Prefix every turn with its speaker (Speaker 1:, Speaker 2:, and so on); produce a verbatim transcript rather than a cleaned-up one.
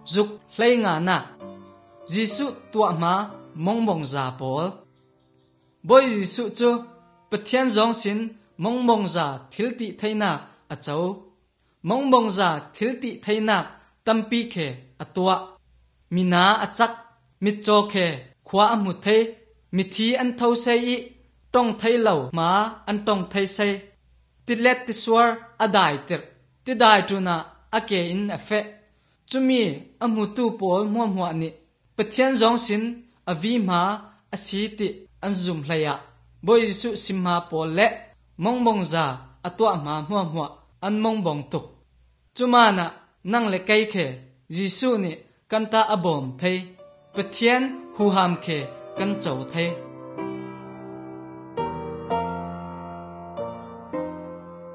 Speaker 1: dục lây ngà na Giêsu tua ma mong mong za Paul boy Giêsu chu pathian zong sin mong mong za thilti thaina a chau mong mong za thilti thaina tampi khe atua mina achak mit cho khe khwa amu thei mithi an thau sei i tong thei lo ma an tong thei sei tilet tiswar adai tir ti dai tuna ake in afe chumi amu tu pol mo mo ni pathian zong sin avi ma asiti an zum hlaya boy Giêsu simha pol le mong mong za atwa ma mo mo an mong bong tuk chumana nang le kai khe Giêsu ni kanta abom thei pathian hu ham khe kan chau thei